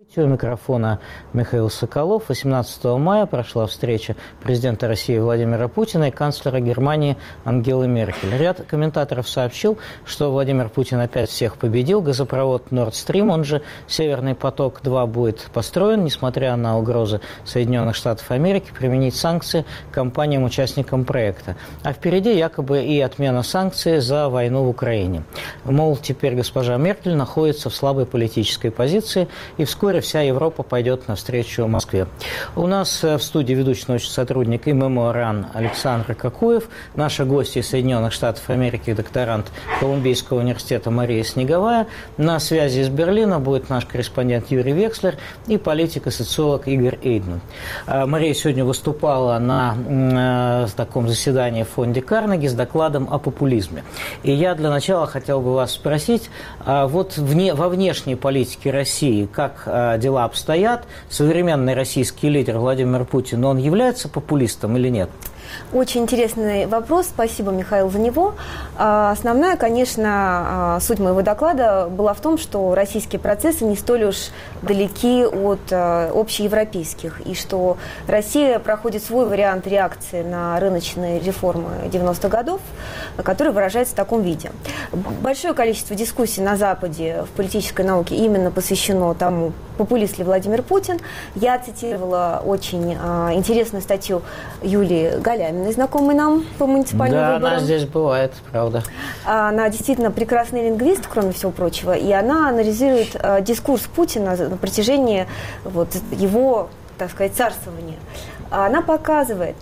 У микрофона Михаил Соколов. 18 мая прошла встреча президента России Владимира Путина и канцлера Германии Ангелы Меркель. Ряд комментаторов сообщил, что Владимир Путин опять всех победил. Газопровод Nord Stream, он же Северный поток-2, будет построен, несмотря на угрозы Соединенных Штатов Америки применить санкции компаниям-участникам проекта. А впереди якобы и отмена санкций за войну в Украине. Мол, теперь госпожа Меркель находится в слабой политической позиции, и вскоре вся Европа пойдет навстречу Москве. У нас в студии ведущий научный сотрудник ММО РАН Александр Кокуев, наши гости из Соединенных Штатов Америки, докторант Колумбийского университета Мария Снеговая. На связи из Берлина будет наш корреспондент Юрий Векслер и политик и социолог Игорь Эйдман. Мария сегодня выступала на таком заседании в фонде Карнеги с докладом о популизме. И я для начала хотел бы вас спросить, вот во внешней политике России, как дела обстоят, современный российский лидер Владимир Путин, он является популистом или нет? Очень интересный вопрос. Спасибо, Михаил, за него. Основная, конечно, суть моего доклада была в том, что российские процессы не столь уж далеки от общеевропейских, и что Россия проходит свой вариант реакции на рыночные реформы 90-х годов, который выражается в таком виде. Большое количество дискуссий на Западе в политической науке именно посвящено тому, популист ли Владимир Путин. Я цитировала очень интересную статью Юлии Галяминой, знакомой нам по муниципальным выборам. Да, она здесь бывает, правда. Она действительно прекрасный лингвист, кроме всего прочего, и она анализирует дискурс Путина на протяжении его, так сказать, царствования. Она показывает,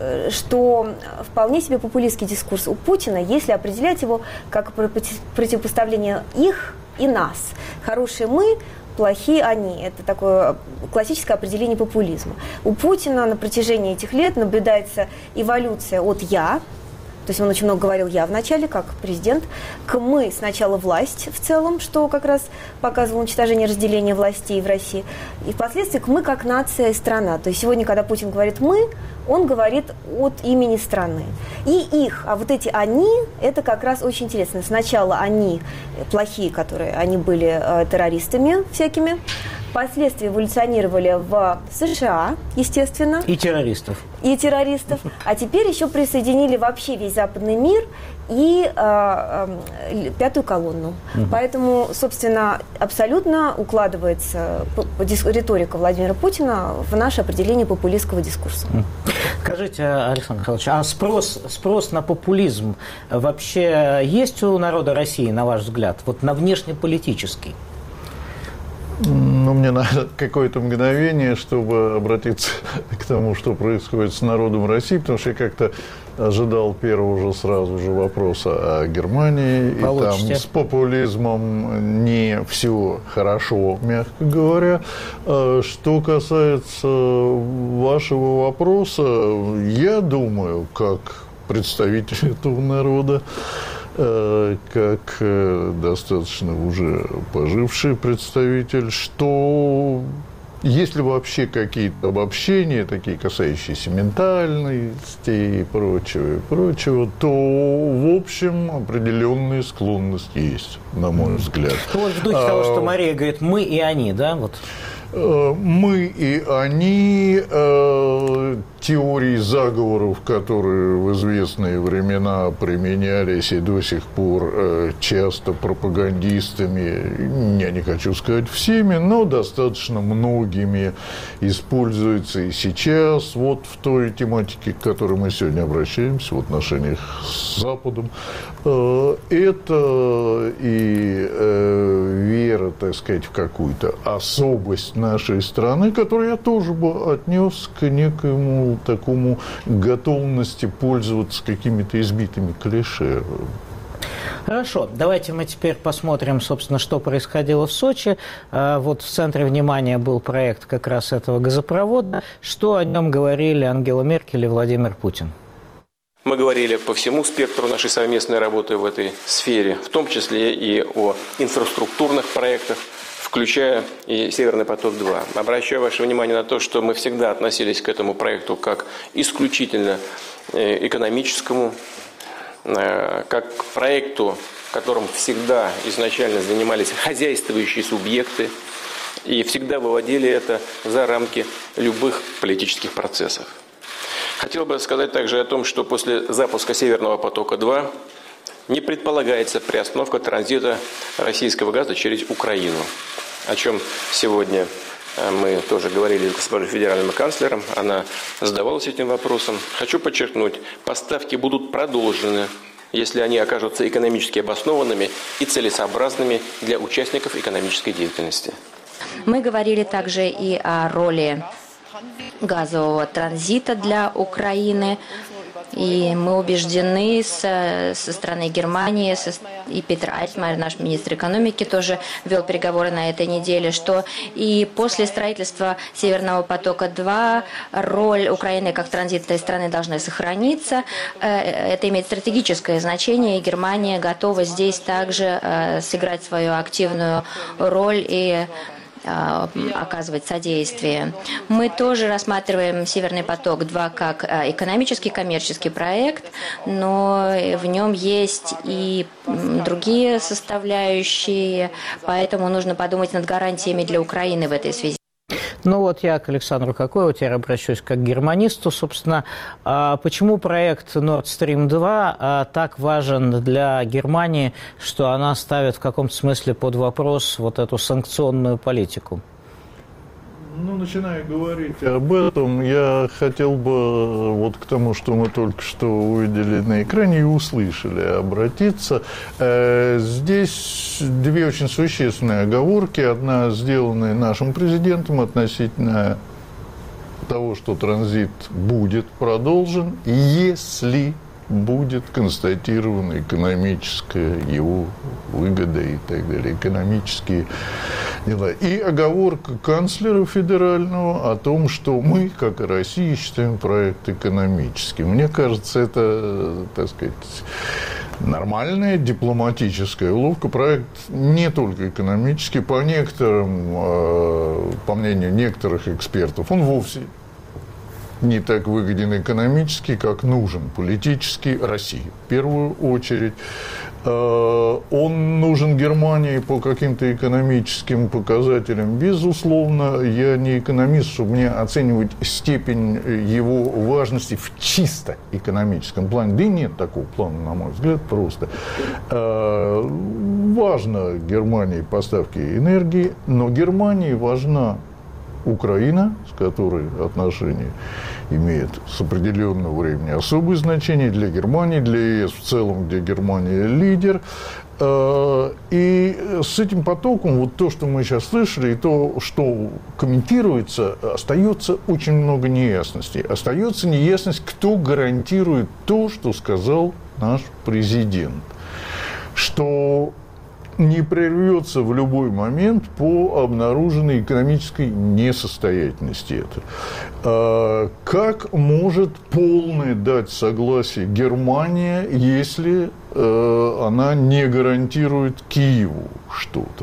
что вполне себе популистский дискурс у Путина, если определять его как противопоставление их и нас. Хорошие мы, плохие они. Это такое классическое определение популизма. У Путина на протяжении этих лет наблюдается эволюция от «я», то есть он очень много говорил «я» в начале, как президент, к «мы» сначала власть в целом, что как раз показывало уничтожение разделения властей в России, и впоследствии к «мы» как нация и страна. То есть сегодня, когда Путин говорит «мы», он говорит от имени страны. И их, а вот эти «они», это как раз очень интересно. Сначала они плохие, они были террористами всякими, впоследствии эволюционировали в США, естественно. И террористов. А теперь еще присоединили вообще весь западный мир и пятую колонну. Поэтому, собственно, абсолютно укладывается риторика Владимира Путина в наше определение популистского дискурса. Скажите, Александр Михайлович, а спрос на популизм вообще есть у народа России, на ваш взгляд, вот на внешнеполитический? Ну, мне надо какое-то мгновение, чтобы обратиться к тому, что происходит с народом России, потому что я как-то ожидал первого же сразу же вопроса о Германии. Получите. И там с популизмом не все хорошо, мягко говоря. Что касается вашего вопроса, я думаю, как представитель этого народа, как достаточно уже поживший представитель, что если вообще какие-то обобщения, такие касающиеся ментальности и прочего, то, в общем, определенная склонность есть, на мой взгляд. Вот в духе того, что Мария говорит «мы» и «они», да? Вот. Мы и они, теории заговоров, которые в известные времена применялись и до сих пор часто пропагандистами, я не хочу сказать всеми, но достаточно многими используются и сейчас, вот в той тематике, к которой мы сегодня обращаемся, в отношениях с Западом. Это и вера, так сказать, в какую-то особость нашей страны, которую я тоже бы отнес к некоему такому готовности пользоваться какими-то избитыми клише. Хорошо, давайте мы теперь посмотрим, собственно, что происходило в Сочи. Вот в центре внимания был проект как раз этого газопровода. Что о нем говорили Ангела Меркель и Владимир Путин? Мы говорили по всему спектру нашей совместной работы в этой сфере, в том числе и о инфраструктурных проектах, включая и «Северный поток-2». Обращаю ваше внимание на то, что мы всегда относились к этому проекту как исключительно экономическому, как к проекту, которым всегда изначально занимались хозяйствующие субъекты, и всегда выводили это за рамки любых политических процессов. Хотел бы сказать также о том, что после запуска «Северного потока-2» не предполагается приостановка транзита российского газа через Украину, о чем сегодня мы тоже говорили с госпожой федеральным канцлером, она задавалась этим вопросом. Хочу подчеркнуть, поставки будут продолжены, если они окажутся экономически обоснованными и целесообразными для участников экономической деятельности. Мы говорили также и о роли газового транзита для Украины. И мы убеждены со стороны Германии, и Петр Альтмайер, наш министр экономики, тоже вел переговоры на этой неделе, что и после строительства Северного потока-2 роль Украины как транзитной страны должна сохраниться. Это имеет стратегическое значение, и Германия готова здесь также сыграть свою активную роль и оказывать содействие. Мы тоже рассматриваем «Северный поток-2» как экономический, коммерческий проект, но в нем есть и другие составляющие, поэтому нужно подумать над гарантиями для Украины в этой связи. Ну вот я к Александру Кокоеву теперь обращусь как к германисту. Собственно, почему проект Nord Stream 2 так важен для Германии, что она ставит в каком-то смысле под вопрос вот эту санкционную политику? Ну, начиная говорить об этом, я хотел бы вот к тому, что мы только что увидели на экране и услышали, обратиться. Здесь две очень существенные оговорки. Одна сделанная нашим президентом относительно того, что транзит будет продолжен, если будет констатирована экономическая его выгода и так далее, экономические дела. И оговорка канцлера федерального о том, что мы, как и Россия, считаем проект экономическим. Мне кажется, это, так сказать, нормальная дипломатическая уловка. Проект не только экономический, по мнению некоторых экспертов, он вовсе не так выгоден экономически, как нужен политически России. В первую очередь, он нужен Германии по каким-то экономическим показателям. Безусловно, я не экономист, чтобы мне оценивать степень его важности в чисто экономическом плане. Да и нет такого плана, на мой взгляд, просто. Важно Германии поставки энергии, но Германии важна Украина, с которой отношения имеют с определенного времени особое значение для Германии, для ЕС в целом, где Германия лидер. И с этим потоком, вот то, что мы сейчас слышали, и то, что комментируется, остается очень много неясностей. Остается неясность, кто гарантирует то, что сказал наш президент. Что не прервется в любой момент по обнаруженной экономической несостоятельности это. Как может полное дать согласие Германия, если она не гарантирует Киеву что-то?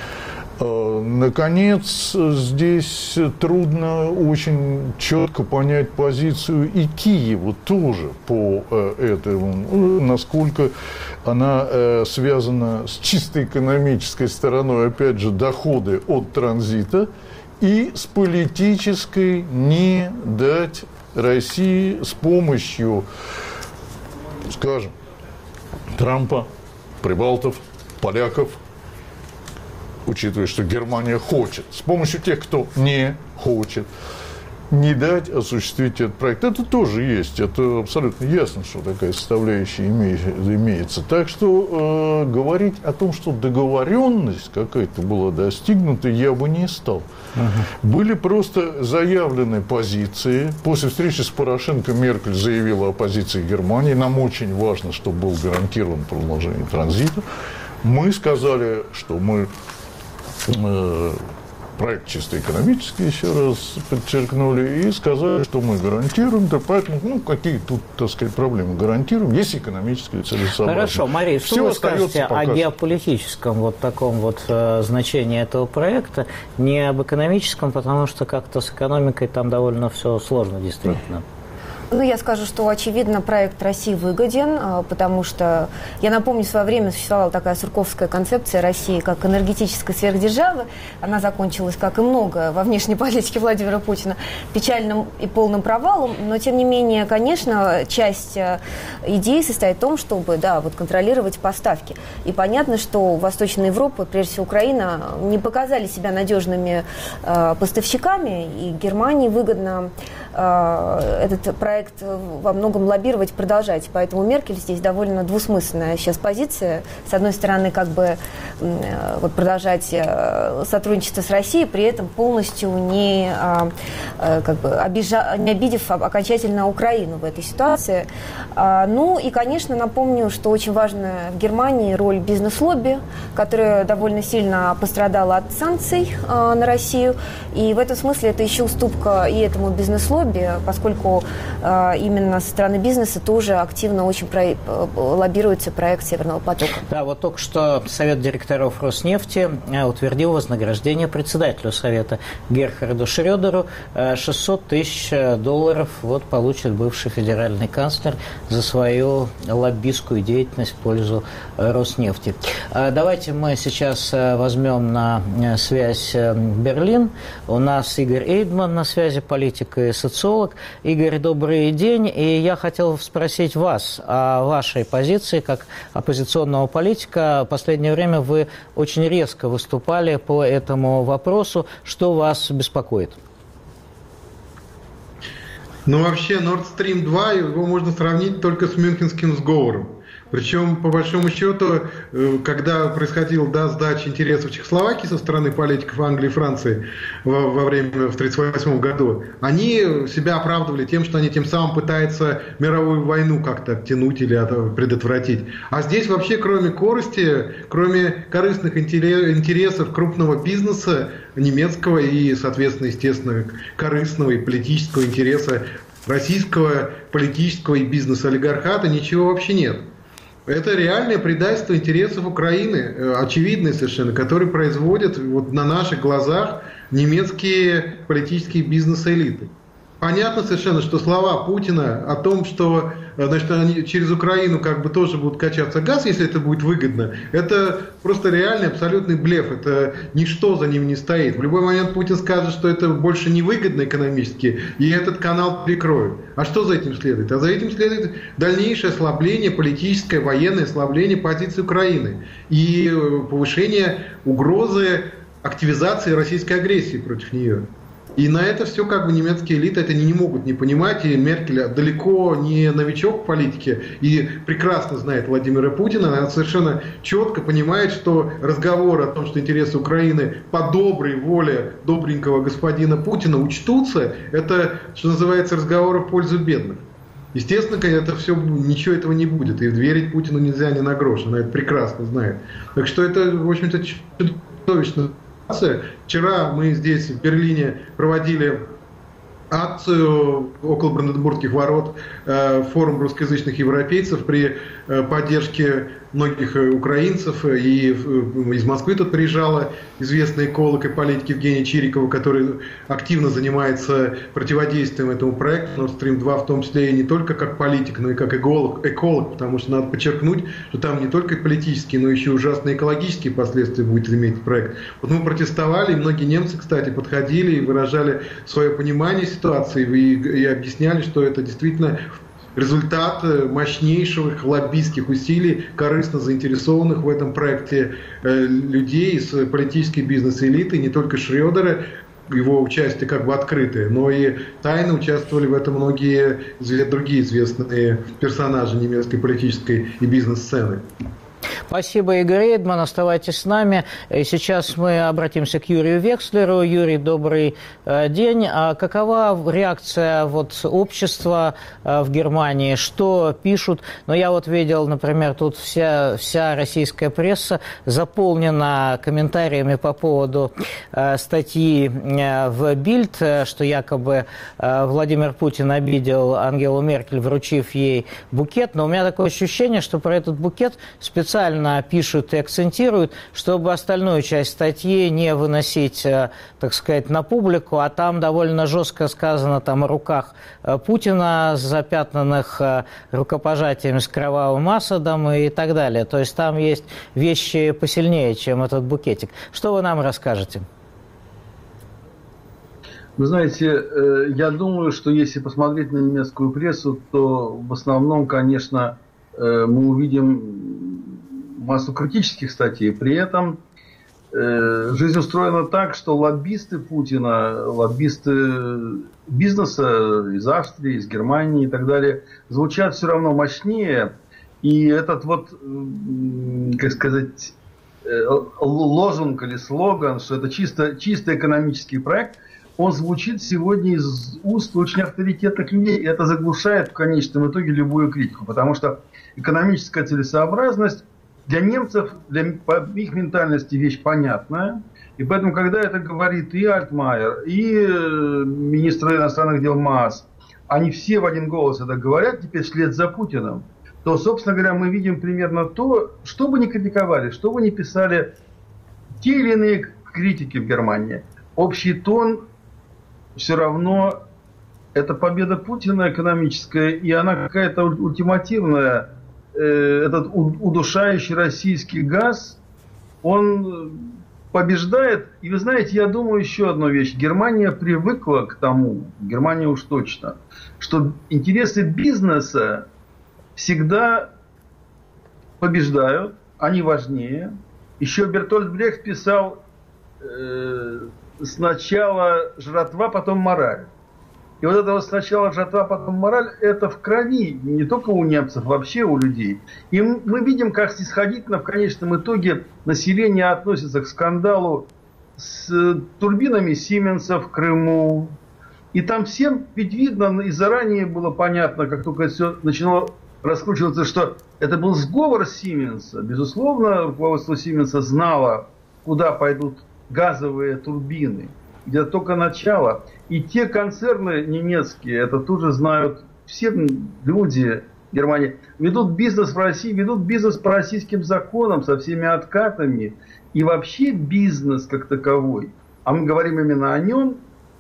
Наконец, здесь трудно очень четко понять позицию и Киева тоже по этому, насколько она связана с чисто экономической стороной, опять же, доходы от транзита, и с политической не дать России с помощью, скажем, Трампа, прибалтов, поляков, учитывая, что Германия хочет, с помощью тех, кто не хочет, не дать осуществить этот проект. Это тоже есть, это абсолютно ясно, что такая составляющая имеется. Так что говорить о том, что договоренность какая-то была достигнута, я бы не стал. Были просто заявлены позиции. После встречи с Порошенко Меркель заявила о позиции Германии. Нам очень важно, чтобы был гарантирован продолжение транзита. Мы сказали, что мы проект чисто экономический, еще раз подчеркнули, и сказали, что мы гарантируем, да поэтому, какие тут, так сказать, проблемы гарантируем, есть экономическая целесообразность. Хорошо, Мария, что вы скажете о геополитическом вот таком вот значении этого проекта, не об экономическом, потому что как-то с экономикой там довольно все сложно, действительно. Ну, я скажу, что, очевидно, проект России выгоден, потому что, я напомню, в свое время существовала такая сурковская концепция России как энергетической сверхдержавы. Она закончилась, как и много во внешней политике Владимира Путина, печальным и полным провалом. Но, тем не менее, конечно, часть идеи состоит в том, чтобы, да, вот контролировать поставки. И понятно, что Восточная Европа, прежде всего Украина, не показали себя надежными поставщиками, и Германии выгодно этот проект во многом лоббировать, продолжать. Поэтому Меркель здесь довольно двусмысленная сейчас позиция. С одной стороны, как бы вот, продолжать сотрудничество с Россией, при этом полностью не обидев окончательно Украину в этой ситуации. Ну и, конечно, напомню, что очень важна в Германии роль бизнес-лобби, которая довольно сильно пострадала от санкций на Россию. И в этом смысле это еще уступка и этому бизнес-лобби, поскольку именно со стороны бизнеса тоже активно очень лоббируется проект Северного потока. Да, вот только что Совет директоров Роснефти утвердил вознаграждение председателю Совета Герхарду Шрёдеру. $600 тысяч вот получит бывший федеральный канцлер за свою лоббистскую деятельность в пользу Роснефти. Давайте мы сейчас возьмем на связь Берлин. У нас Игорь Эйдман на связи, политик и социолог. Игорь, добрый день. И я хотел спросить вас о вашей позиции как оппозиционного политика. В последнее время вы очень резко выступали по этому вопросу. Что вас беспокоит? Ну, вообще, Nord Stream 2, его можно сравнить только с Мюнхенским сговором. Причем, по большому счету, когда происходила сдача интересов Чехословакии со стороны политиков Англии и Франции во время в 1938 году, они себя оправдывали тем, что они тем самым пытаются мировую войну как-то оттянуть или предотвратить. А здесь вообще, кроме корысти, кроме корыстных интересов крупного бизнеса, немецкого и, соответственно, естественно, корыстного и политического интереса российского политического и бизнес-олигархата, ничего вообще нет. Это реальное предательство интересов Украины, очевидное совершенно, которое производят вот на наших глазах немецкие политические бизнес-элиты. Понятно совершенно, что слова Путина о том, что значит, они через Украину как бы тоже будут качаться газ, если это будет выгодно, это просто реальный абсолютный блеф. Это ничто за ним не стоит. В любой момент Путин скажет, что это больше не выгодно экономически, и этот канал перекроют. А что за этим следует? А за этим следует дальнейшее ослабление, политическое, военное ослабление позиции Украины и повышение угрозы активизации российской агрессии против нее. И на это все как бы немецкие элиты это не могут не понимать, и Меркель далеко не новичок в политике и прекрасно знает Владимира Путина, она совершенно четко понимает, что разговоры о том, что интересы Украины по доброй воле добренького господина Путина учтутся, это, что называется, разговоры в пользу бедных. Естественно, это все, ничего этого не будет, и верить Путину нельзя ни на грош, она это прекрасно знает. Так что это, в общем-то, чудовищно. Вчера мы здесь, в Берлине, проводили акцию около Бранденбургских ворот, форум русскоязычных европейцев при поддержке многих украинцев. И из Москвы тут приезжала известный эколог и политик Евгения Чирикова, который активно занимается противодействием этому проекту Nord Stream 2, в том числе и не только как политик, но и как эколог, потому что надо подчеркнуть, что там не только политические, но еще ужасные экологические последствия будет иметь проект. Вот мы протестовали, и многие немцы, кстати, подходили и выражали свое понимание ситуации и объясняли, что это действительно результат мощнейших лоббистских усилий, корыстно заинтересованных в этом проекте людей из политической бизнес-элиты, не только Шрёдера, его участие как бы открытое, но и тайно участвовали в этом многие другие известные персонажи немецкой политической и бизнес-сцены. Спасибо, Игорь Эйдман. Оставайтесь с нами. И сейчас мы обратимся к Юрию Векслеру. Юрий, добрый день. А какова реакция общества в Германии? Что пишут? Я видел, например, тут вся российская пресса заполнена комментариями по поводу статьи в Бильд, что якобы Владимир Путин обидел Ангелу Меркель, вручив ей букет. Но у меня такое ощущение, что про этот букет специально специально пишут и акцентируют, чтобы остальную часть статьи не выносить, так сказать, на публику, а там довольно жестко сказано там о руках Путина, запятнанных рукопожатиями с кровавым Асадом и так далее. То есть там есть вещи посильнее, чем этот букетик. Что вы нам расскажете? Вы знаете, я думаю, что если посмотреть на немецкую прессу, то в основном, конечно, мы увидим массу критических статей. При этом жизнь устроена так, что лоббисты Путина, лоббисты бизнеса из Австрии, из Германии и так далее, звучат все равно мощнее. И этот вот, как сказать, лозунг или слоган, что это чисто экономический проект, он звучит сегодня из уст очень авторитетных людей, и это заглушает в конечном итоге любую критику, потому что экономическая целесообразность для немцев, по их ментальности вещь понятная, и поэтому, когда это говорит и Альтмайер, и министр иностранных дел Маас, они все в один голос это говорят теперь вслед за Путиным, то, собственно говоря, мы видим примерно то, что бы ни критиковали, что бы ни писали те или иные критики в Германии, общий тон все равно это победа Путина экономическая, и она какая-то ультимативная. Этот удушающий российский газ, он побеждает. И вы знаете, я думаю еще одну вещь. Германия привыкла к тому, Германия уж точно, что интересы бизнеса всегда побеждают, они важнее. Еще Бертольд Брехт писал сначала жратва, потом мораль. И вот это вот сначала жратва, потом мораль, это в крови, не только у немцев, вообще у людей. И мы видим, как снисходительно в конечном итоге население относится к скандалу с турбинами Сименса в Крыму. И там всем ведь видно, и заранее было понятно, как только все начало раскручиваться, что это был сговор Сименса. Безусловно, руководство Сименса знало, куда пойдут газовые турбины. Где-то только начало. И те концерны немецкие, это тоже знают все люди Германии, ведут бизнес в России, ведут бизнес по российским законам со всеми откатами. И вообще бизнес как таковой, а мы говорим именно о нем,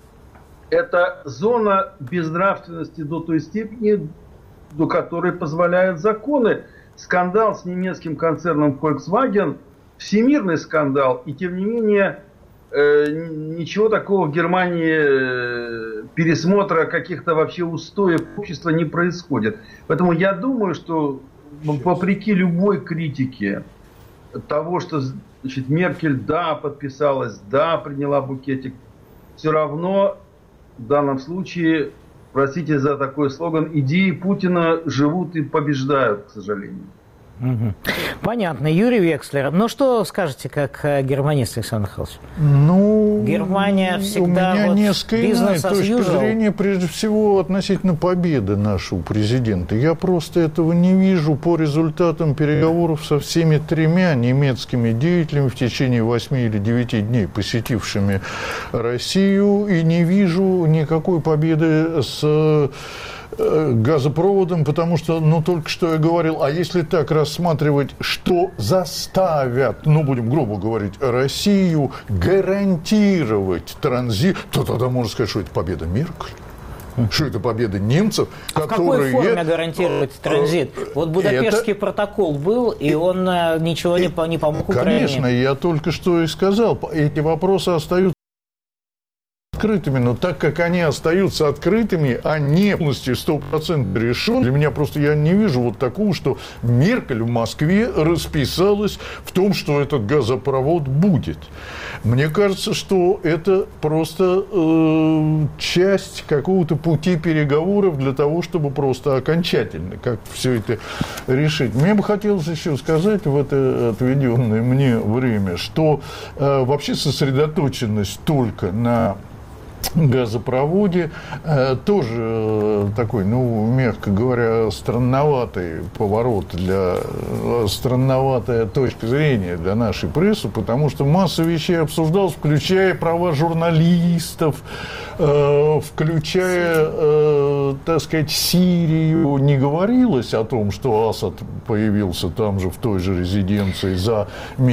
это зона безнравственности до той степени, до которой позволяют законы. Скандал с немецким концерном Volkswagen, всемирный скандал, и тем не менее ничего такого в Германии, пересмотра каких-то вообще устоев общества не происходит. Поэтому я думаю, что вопреки любой критике того, что, значит, Меркель, да, подписалась, да, приняла букетик, все равно в данном случае, простите за такой слоган, идеи Путина живут и побеждают, к сожалению. Угу. Понятно. Юрий Векслер. Ну, что скажете, как германист, Александр Михайлович? Ну, Германия всегда у меня вот несколько иная точка usual. зрения, прежде всего, относительно победы нашего президента. Я просто этого не вижу по результатам переговоров со всеми тремя немецкими деятелями в течение 8 или 9 дней, посетившими Россию, и не вижу никакой победы с газопроводом, потому что, только что я говорил, а если так рассматривать, что заставят, будем грубо говорить, Россию гарантировать транзит, то тогда можно сказать, что это победа Меркель. Что это победа немцев, которые... в какой форме гарантировать транзит? Вот Будапештский протокол был, и он ничего не помог Украине. Конечно, я только что и сказал, эти вопросы остаются открытыми, но так как они остаются открытыми, а не полностью 100% решены, для меня просто я не вижу вот такого, что Меркель в Москве расписалась в том, что этот газопровод будет. Мне кажется, что это просто часть какого-то пути переговоров для того, чтобы просто окончательно как все это решить. Мне бы хотелось еще сказать в это отведенное мне время, что вообще сосредоточенность только на газопроводе, тоже такой, мягко говоря, странноватый поворот, странноватая точка зрения для нашей прессы, потому что масса вещей обсуждалась, включая права журналистов, включая, так сказать, Сирию. Не говорилось о том, что Асад появился там же, в той же резиденции, за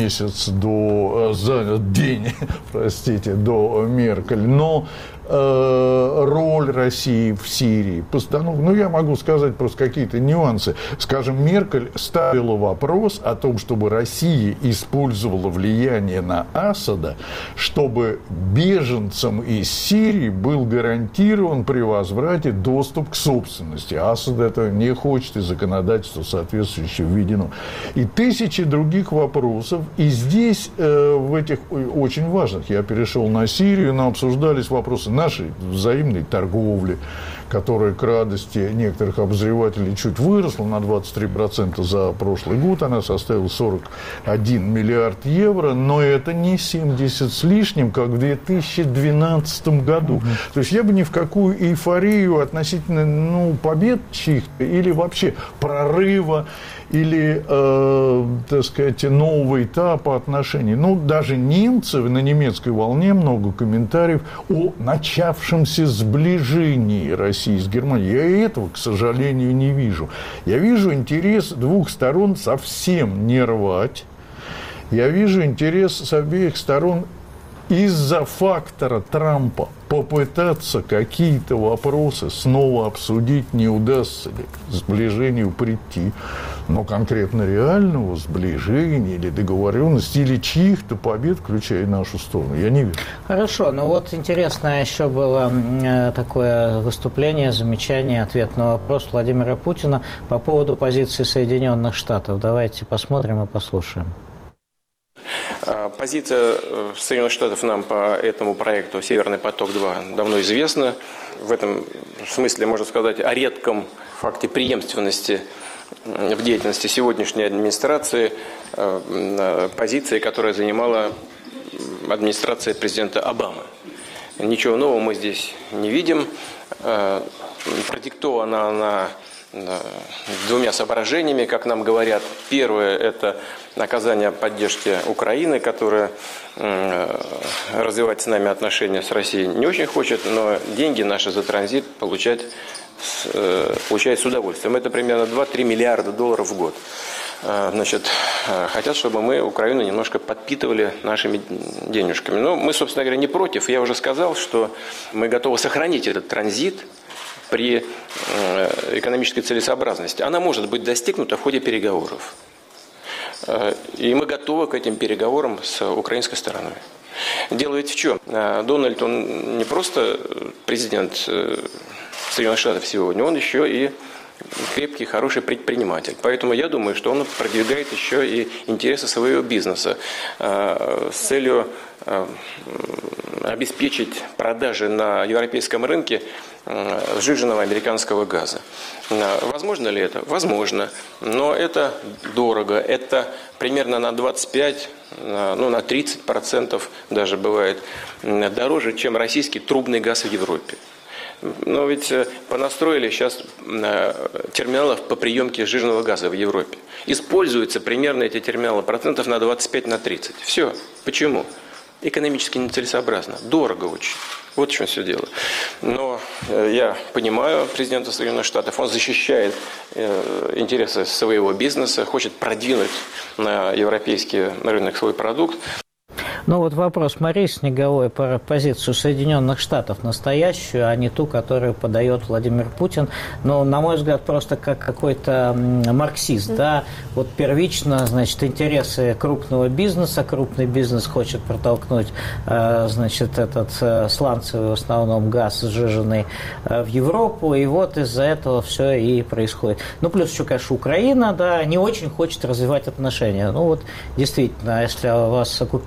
день, до Меркель, но роль России в Сирии, я могу сказать просто какие-то нюансы. Скажем, Меркель ставила вопрос о том, чтобы Россия использовала влияние на Асада, чтобы беженцам из Сирии был гарантирован при возврате доступ к собственности. Асад это не хочет, и законодательство соответствующее введено. И тысячи других вопросов. И здесь, в этих очень важных, я перешел на Сирию, но обсуждались вопросы нашей взаимной торговли, которая к радости некоторых обозревателей чуть выросла на 23% за прошлый год. Она составила 41 миллиард евро, но это не 70 с лишним, как в 2012 году. То есть я бы ни в какую эйфорию относительно побед чьих-то или вообще прорыва, или, так сказать, нового этапа отношений. Даже немцы, на немецкой волне много комментариев о начавшемся сближении России с Германией. Я этого, к сожалению, не вижу. Я вижу интерес двух сторон совсем не рвать. Я вижу интерес с обеих сторон из-за фактора Трампа попытаться какие-то вопросы снова обсудить, не удастся ли к сближению прийти. Но конкретно реального сближения или договоренности, или чьих-то побед, включая нашу сторону, я не вижу. Хорошо, интересно еще было такое выступление, замечание, ответ на вопрос Владимира Путина по поводу позиции Соединенных Штатов. Давайте посмотрим и послушаем. Позиция Соединенных Штатов нам по этому проекту «Северный поток-2» давно известна. В этом смысле можно сказать о редком факте преемственности в деятельности сегодняшней администрации позиции, которая занимала администрация президента Обамы. Ничего нового мы здесь не видим. Продиктована она двумя соображениями, как нам говорят. Первое – это оказание поддержки Украины, которая развивать с нами отношения с Россией не очень хочет, но деньги наши за транзит получает с удовольствием. Это примерно 2-3 миллиарда долларов в год. Хотят, чтобы мы Украину немножко подпитывали нашими денежками. Но мы, собственно говоря, не против. Я уже сказал, что мы готовы сохранить этот транзит при экономической целесообразности. Она может быть достигнута в ходе переговоров. И мы готовы к этим переговорам с украинской стороной. Дело ведь в чем? Дональд, он не просто президент Соединенных Штатов сегодня, он еще и крепкий, хороший предприниматель. Поэтому я думаю, что он продвигает еще и интересы своего бизнеса с целью обеспечить продажи на европейском рынке сжиженного американского газа. Возможно ли это? Возможно. Но это дорого. Это примерно на 25, на 30% даже бывает дороже, чем российский трубный газ в Европе. Но ведь понастроили сейчас терминалов по приемке сжиженного газа в Европе. Используются примерно эти терминалы процентов на 25-30. Все. Почему? Экономически нецелесообразно. Дорого очень. Вот в чем все дело. Но я понимаю президента Соединенных Штатов. Он защищает интересы своего бизнеса, хочет продвинуть на европейский рынок свой продукт. Вопрос Марии Снеговой про позицию Соединенных Штатов настоящую, а не ту, которую подает Владимир Путин. На мой взгляд, просто как какой-то марксист, да. Первично, интересы крупного бизнеса. Крупный бизнес хочет протолкнуть, этот сланцевый в основном газ сжиженный в Европу. И из-за этого все и происходит. Плюс еще, конечно, Украина, да, не очень хочет развивать отношения. Действительно, если вас оккупируют часть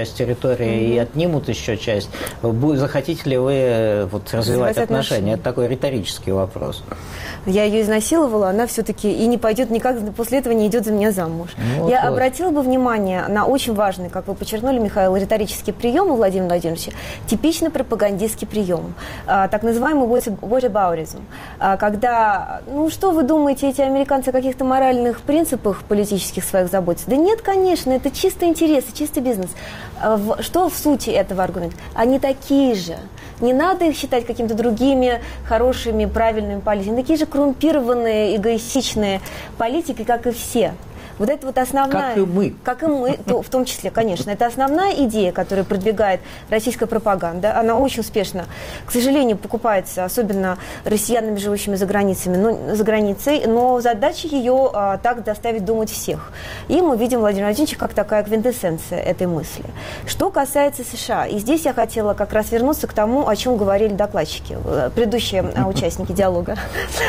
часть территории и отнимут еще часть. Захотите ли вы развивать отношения? Это такой риторический вопрос. Я ее изнасиловала, она все-таки и не пойдет никак, после этого не идет за меня замуж. Я обратила бы внимание на очень важный, как вы подчеркнули, Михаил, риторический прием у Владимира Владимировича, типичный пропагандистский прием, так называемый whataboutism, когда, что вы думаете, эти американцы о каких-то моральных принципах политических своих заботятся? Да нет, конечно, это чисто интересы, чистый бизнес. Что в сути этого аргумента? Они такие же. Не надо их считать какими-то другими хорошими, правильными политиками. Такие же коррумпированные, эгоистичные политики, как и все. Вот это вот основная... Как и мы. Как и мы, в том числе, конечно. Это основная идея, которую продвигает российская пропаганда. Она очень успешно, к сожалению, покупается, особенно россиянами, живущими за границей, но задача ее так заставить думать всех. И мы видим Владимира Владимировича как такая квинтэссенция этой мысли. Что касается США, и здесь я хотела как раз вернуться к тому, о чем говорили докладчики, предыдущие участники диалога.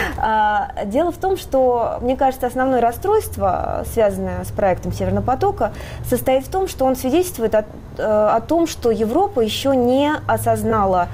Дело в том, что, мне кажется, основное расстройство, связанная с проектом Северного потока, состоит в том, что он свидетельствует о том, что Европа еще не осознала,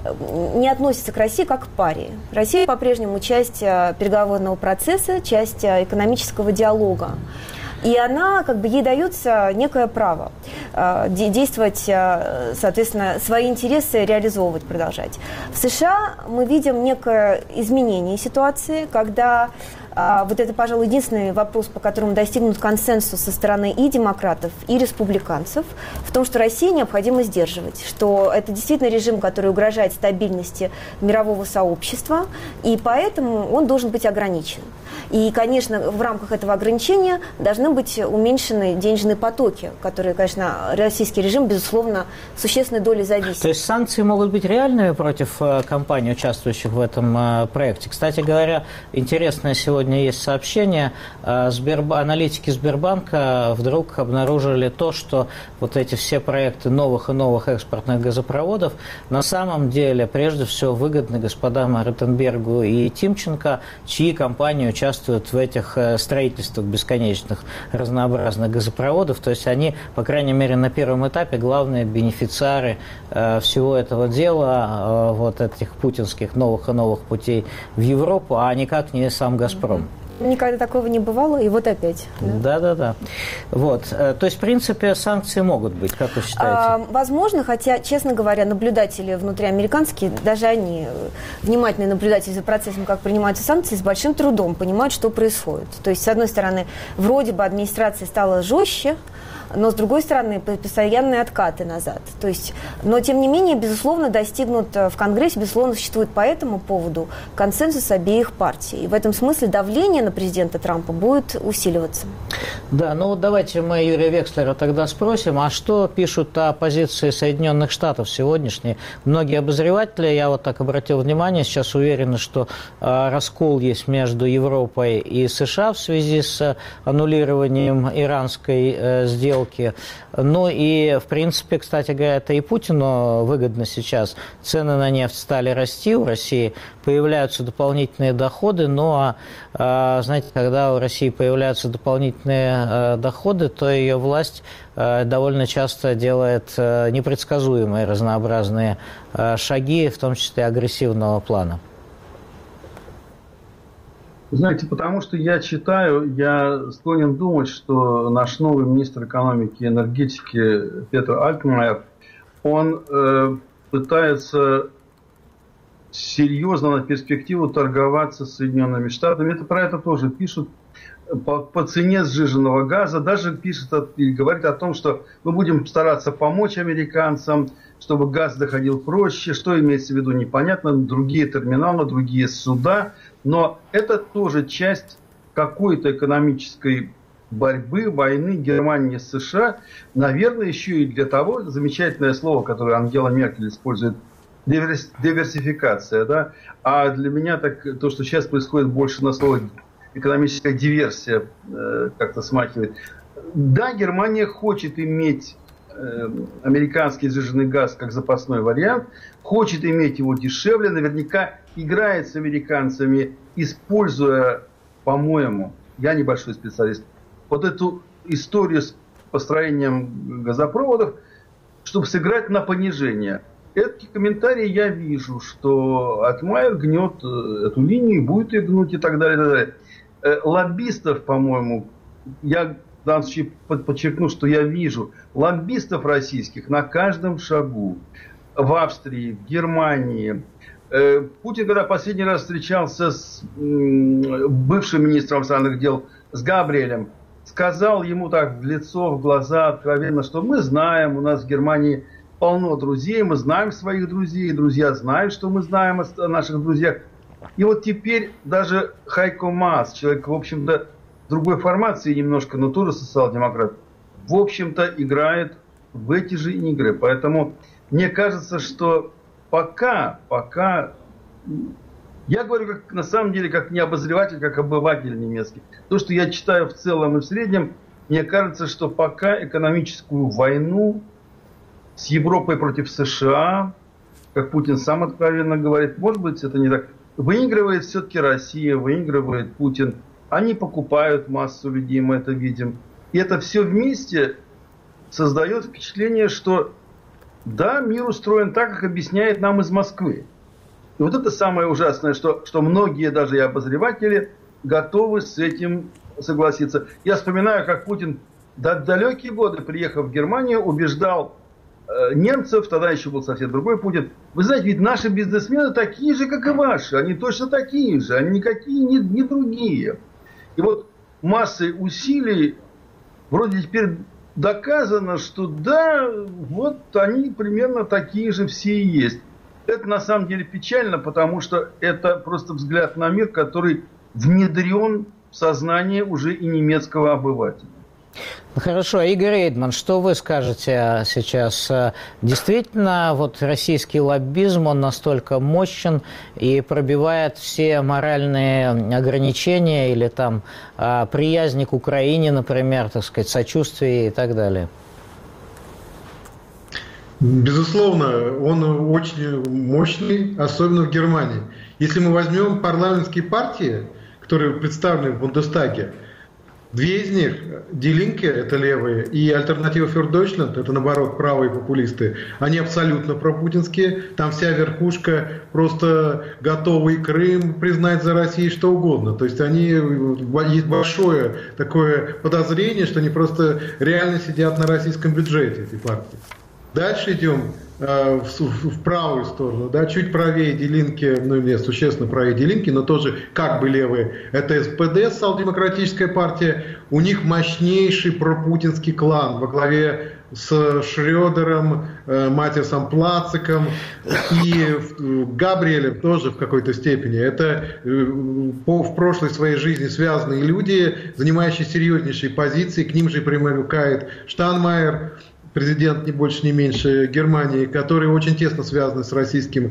не относится к России как к паре. Россия по-прежнему часть переговорного процесса, часть экономического диалога. И она, ей дается некое право действовать, соответственно, свои интересы реализовывать, продолжать. В США мы видим некое изменение ситуации, когда это, пожалуй, единственный вопрос, по которому достигнут консенсус со стороны и демократов, и республиканцев, в том, что России необходимо сдерживать, что это действительно режим, который угрожает стабильности мирового сообщества, и поэтому он должен быть ограничен. И, конечно, в рамках этого ограничения должны быть уменьшены денежные потоки, которые, конечно, российский режим, безусловно, существенной долей зависит. То есть санкции могут быть реальными против компаний, участвующих в этом проекте? Кстати говоря, интересное сегодня есть сообщение. Аналитики Сбербанка вдруг обнаружили то, что эти все проекты новых и новых экспортных газопроводов на самом деле прежде всего выгодны господам Ротенбергу и Тимченко, чьи компании участвуют в этих строительствах бесконечных разнообразных газопроводов. То есть они, по крайней мере, на первом этапе главные бенефициары всего этого дела, этих путинских новых и новых путей в Европу, а никак не сам «Газпром». Никогда такого не бывало, и вот опять. Да. То есть, в принципе, санкции могут быть, как вы считаете? Возможно, хотя, честно говоря, наблюдатели внутриамериканские, даже они, внимательные наблюдатели за процессом, как принимаются санкции, с большим трудом понимают, что происходит. То есть, с одной стороны, вроде бы администрация стала жестче, но, с другой стороны, постоянные откаты назад. То есть, но, тем не менее, безусловно, достигнут в Конгрессе, безусловно, существует по этому поводу консенсус обеих партий. И в этом смысле давление на президента Трампа будет усиливаться. Да, давайте мы Юрия Векслера тогда спросим, а что пишут о позиции Соединенных Штатов сегодняшней? Многие обозреватели, я так обратил внимание, сейчас уверены, что раскол есть между Европой и США в связи с аннулированием иранской сделки. И, в принципе, кстати говоря, это и Путину выгодно сейчас. Цены на нефть стали расти, у России появляются дополнительные доходы, знаете, когда у России появляются дополнительные доходы, то ее власть довольно часто делает непредсказуемые разнообразные шаги, в том числе агрессивного плана. Знаете, потому что я склонен думать, что наш новый министр экономики и энергетики Петр Альтмайер, он пытается серьезно на перспективу торговаться с Соединенными Штатами. Про это тоже пишут. По цене сжиженного газа, даже пишет и говорит о том, что мы будем стараться помочь американцам, чтобы газ доходил проще. Что имеется в виду, непонятно. Другие терминалы, другие суда. Но это тоже часть какой-то экономической борьбы, войны Германии с США. Наверное, еще и для того, замечательное слово, которое Ангела Меркель использует, диверсификация. Да? А для меня то, что сейчас происходит, больше на слово экономическая диверсия как-то смахивает. Да, Германия хочет иметь американский сжиженный газ как запасной вариант, хочет иметь его дешевле, наверняка играет с американцами, используя, по-моему, я небольшой специалист, эту историю с построением газопроводов чтобы сыграть на понижение. Эти комментарии я вижу, что Альтмайер гнет эту линию, будет ее гнуть и так далее, и так далее. Лоббистов, по-моему, я в данном случае подчеркну, что я вижу лоббистов российских на каждом шагу. В Австрии, в Германии. Путин, когда последний раз встречался с бывшим министром иностранных дел, с Габриэлем, сказал ему так в лицо, в глаза откровенно, что мы знаем, у нас в Германии полно друзей, мы знаем своих друзей, друзья знают, что мы знаем о наших друзьях. И вот теперь даже Хайко Маас, человек, в общем-то, другой формации немножко, но тоже социал-демократ, в общем-то, играет в эти же игры. Поэтому мне кажется, что пока, я говорю как, на самом деле как не обозреватель, как обыватель немецкий. То, что я читаю в целом и в среднем, мне кажется, что пока экономическую войну с Европой против США, как Путин сам откровенно говорит, может быть, это не так, выигрывает все-таки Россия, выигрывает Путин. Они покупают массу людей, мы это видим. И это все вместе создает впечатление, что да, мир устроен так, как объясняет нам из Москвы. И вот это самое ужасное, что многие даже и обозреватели готовы с этим согласиться. Я вспоминаю, как Путин в далекие годы, приехав в Германию, убеждал немцев, тогда еще был совсем другой Путин. Вы знаете, ведь наши бизнесмены такие же, как и ваши. Они точно такие же, они никакие не другие. И вот массой усилий вроде теперь доказано, что да, вот они примерно такие же все и есть. Это на самом деле печально, потому что это просто взгляд на мир, который внедрен в сознание уже и немецкого обывателя. Хорошо, Игорь Эйдман, что вы скажете сейчас? Действительно, вот российский лоббизм, он настолько мощен и пробивает все моральные ограничения или там приязнь к Украине, например, так сказать, сочувствие и так далее? Безусловно, он очень мощный, особенно в Германии. Если мы возьмем парламентские партии, которые представлены в Бундестаге, две из них, Die Linke, это левые, и Альтернатива für Deutschland, это наоборот правые популисты, они абсолютно пропутинские, там вся верхушка просто готова и Крым признать за Россией, что угодно. То есть есть большое такое подозрение, что они просто реально сидят на российском бюджете, эти партии. Дальше идем в правую сторону, да, чуть правее Die Linke, ну нет, существенно правее Die Linke, но тоже как бы левые. Это СПД, социал-демократическая партия. У них мощнейший пропутинский клан во главе с Шрёдером, Матиасом Плациком и Габриэлем тоже в какой-то степени. Это в прошлой своей жизни связанные люди, занимающие серьезнейшие позиции. К ним же примыкает Штайнмайер, президент не больше, не меньше Германии, который очень тесно связан с российским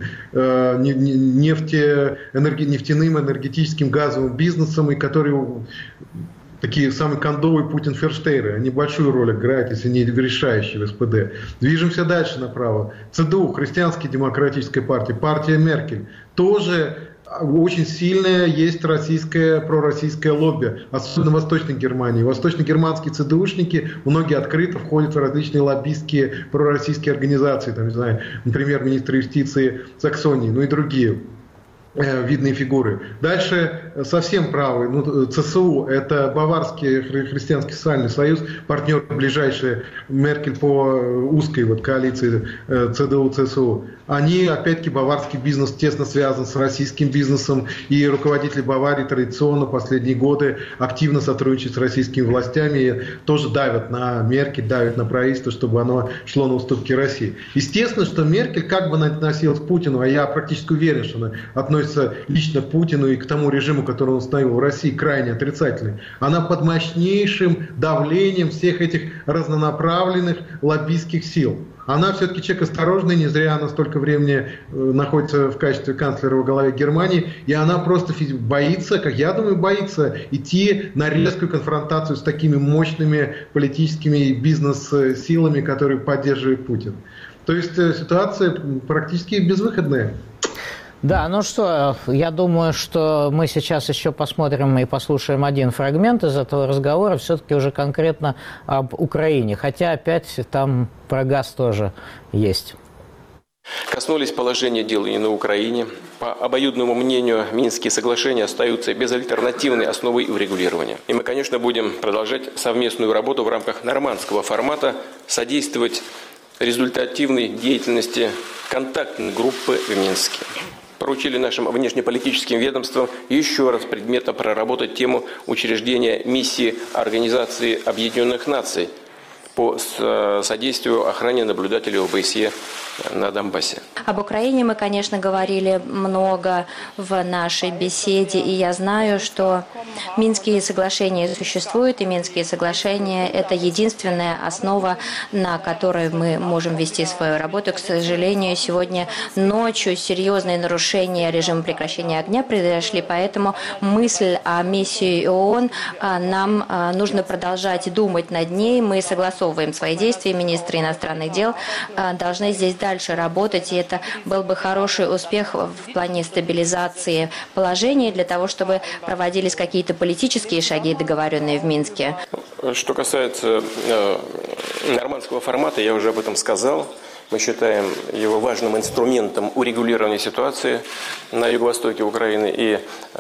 нефтяным, энергетическим, газовым бизнесом, и который такие самые кондовые Путин-ферштейры. Они большую роль играют, если не решающие в СПД. Движемся дальше направо. ЦДУ, Христианская демократическая партия, партия Меркель. Тоже очень сильное есть пророссийское лобби, особенно в Восточной Германии. Восточно-германские ЦДУшники, многие открыто входят в различные лоббистские пророссийские организации, там, не знаю, например, министр юстиции Саксонии, ну и другие видные фигуры. Дальше совсем правый, ЦСУ, это Баварский христианский социальный союз, партнер ближайший Меркель по узкой коалиции ЦДУ-ЦСУ. Они, опять-таки, баварский бизнес тесно связан с российским бизнесом, и руководители Баварии традиционно последние годы активно сотрудничают с российскими властями и тоже давят на Меркель, давят на правительство, чтобы оно шло на уступки России. Естественно, что Меркель, как бы она относилась к Путину, а я практически уверен, что она относится лично к Путину и к тому режиму, который он установил в России, крайне отрицательный, она под мощнейшим давлением всех этих разнонаправленных лоббистских сил. Она все-таки человек осторожный, не зря она столько времени находится в качестве канцлера во главе Германии, и она просто боится, как я думаю, боится идти на резкую конфронтацию с такими мощными политическими и бизнес-силами, которые поддерживает Путин. То есть ситуация практически безвыходная. Да, ну что, я думаю, что мы сейчас еще посмотрим и послушаем один фрагмент из этого разговора, все-таки уже конкретно об Украине, хотя опять там про газ тоже есть. Коснулись положения дел и на Украине. По обоюдному мнению, Минские соглашения остаются безальтернативной основой урегулирования. И мы, конечно, будем продолжать совместную работу в рамках нормандского формата, содействовать результативной деятельности контактной группы в Минске. Поручили нашим внешнеполитическим ведомствам еще раз предметно проработать тему учреждения миссии Организации Объединенных Наций по содействию охране наблюдателей ОБСЕ на Донбассе. Об Украине мы, конечно, говорили много в нашей беседе, и я знаю, что Минские соглашения существуют, и Минские соглашения – это единственная основа, на которой мы можем вести свою работу. К сожалению, сегодня ночью серьезные нарушения режима прекращения огня произошли, поэтому мысль о миссии ООН, нам нужно продолжать думать над ней. Мы согласовываем свои действия, министры иностранных дел должны здесь дальше работать, и это был бы хороший успех в плане стабилизации положения для того, чтобы проводились какие-то политические шаги, договоренные в Минске. Что касается нормандского формата, я уже об этом сказал. Мы считаем его важным инструментом урегулирования ситуации на юго-востоке Украины, и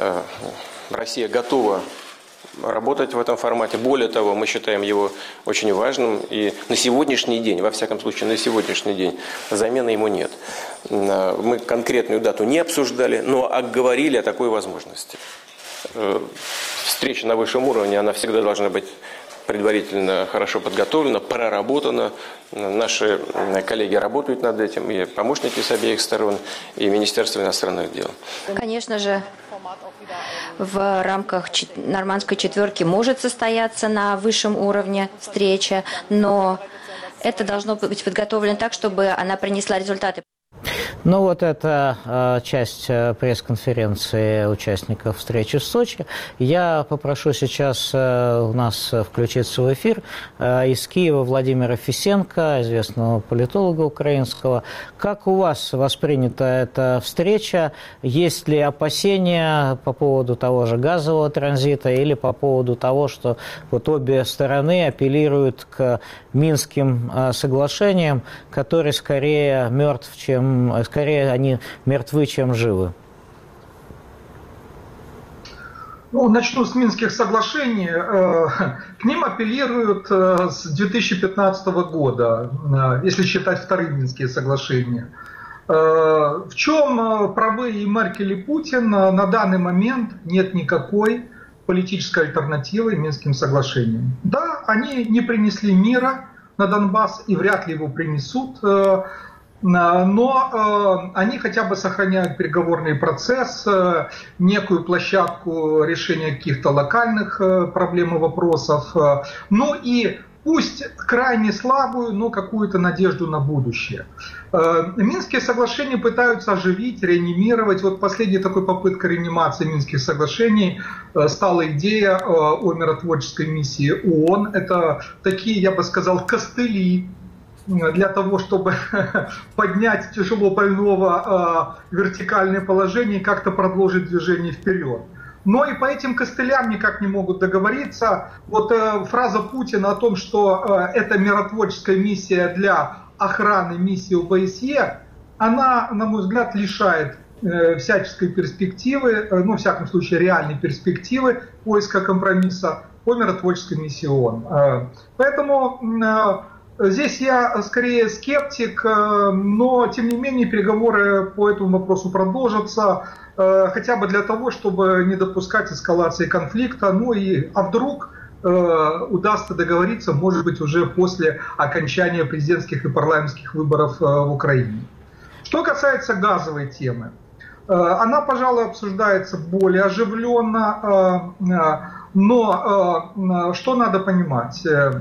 Россия готова работать в этом формате. Более того, мы считаем его очень важным, и на сегодняшний день, во всяком случае на сегодняшний день, замены ему нет. Мы конкретную дату не обсуждали, но говорили о такой возможности. Встреча на высшем уровне, она всегда должна быть предварительно хорошо подготовлена, проработана. Наши коллеги работают над этим, и помощники с обеих сторон, и Министерство иностранных дел. Конечно же, в рамках нормандской четверки может состояться на высшем уровне встреча, но это должно быть подготовлено так, чтобы она принесла результаты. Ну вот это часть пресс-конференции участников встречи в Сочи. Я попрошу сейчас у нас включиться в эфир из Киева Владимира Фисенко, известного политолога украинского. Как у вас воспринята эта встреча? Есть ли опасения по поводу того же газового транзита или по поводу того, что вот обе стороны апеллируют к Минским соглашениям, которые скорее скорее они мертвы, чем живы? Ну, начну с Минских соглашений. К ним апеллируют с 2015 года, если считать вторые Минские соглашения. В чем правы и Меркель, и Путин? На данный момент нет никакой политической альтернативы Минским соглашениям. Да, они не принесли мира на Донбасс и вряд ли его принесут, но они хотя бы сохраняют переговорный процесс, некую площадку решения каких-то локальных проблем и вопросов, ну и пусть крайне слабую, но какую-то надежду на будущее. Минские соглашения пытаются оживить, реанимировать. Вот последняя такой попытка реанимации Минских соглашений стала идея о миротворческой миссии ООН. Это такие, я бы сказал, костыли для того, чтобы поднять тяжело больного в вертикальное положение и как-то продолжить движение вперед. Но и по этим костылям никак не могут договориться. Вот фраза Путина о том, что это миротворческая миссия для охраны миссии ОБСЕ, она, на мой взгляд, лишает всяческой перспективы, ну, в всяком случае, реальной перспективы поиска компромисса по миротворческой миссии ООН. Поэтому здесь я скорее скептик, но тем не менее переговоры по этому вопросу продолжатся, хотя бы для того, чтобы не допускать эскалации конфликта, ну и вдруг удастся договориться, может быть, уже после окончания президентских и парламентских выборов в Украине. Что касается газовой темы, она, пожалуй, обсуждается более оживленно, но что надо понимать?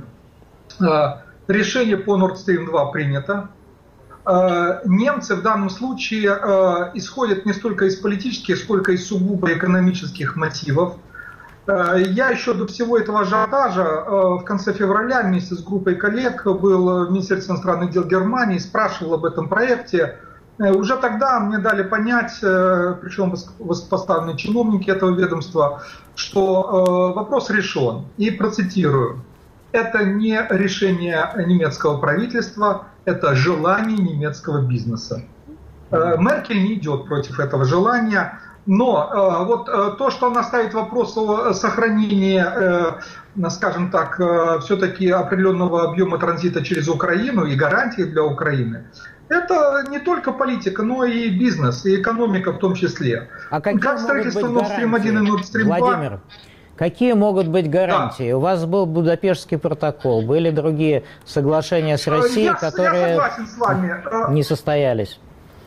Решение по Nord Stream 2 принято. Немцы в данном случае исходят не столько из политических, сколько из сугубо экономических мотивов. Я еще до всего этого ажиотажа в конце февраля вместе с группой коллег был в Министерстве иностранных дел Германии, спрашивал об этом проекте. Уже тогда мне дали понять, причем высокопоставленные чиновники этого ведомства, что вопрос решен. И процитирую. Это не решение немецкого правительства, это желание немецкого бизнеса. Меркель не идет против этого желания, но вот то, что она ставит вопрос о сохранении, скажем так, все-таки определенного объема транзита через Украину и гарантии для Украины, это не только политика, но и бизнес, и экономика в том числе. А как строительство Nord Stream 1 и Nord Stream 2... Владимир, какие могут быть гарантии? Да. У вас был Будапештский протокол, были другие соглашения с Россией, которые не состоялись.